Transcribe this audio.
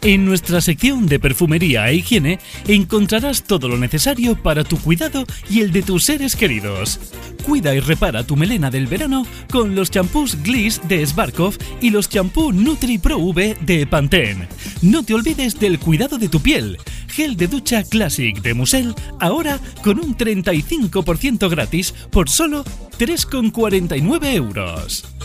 En nuestra sección de perfumería e higiene encontrarás todo lo necesario para tu cuidado y el de tus seres queridos. Cuida y repara tu melena del verano con los champús Gliss de Sbarkov y los champú Nutri Pro V de Pantene. No te olvides del cuidado de tu piel. Gel de ducha Classic de Musel, ahora con un 35% gratis por solo 3,49 €.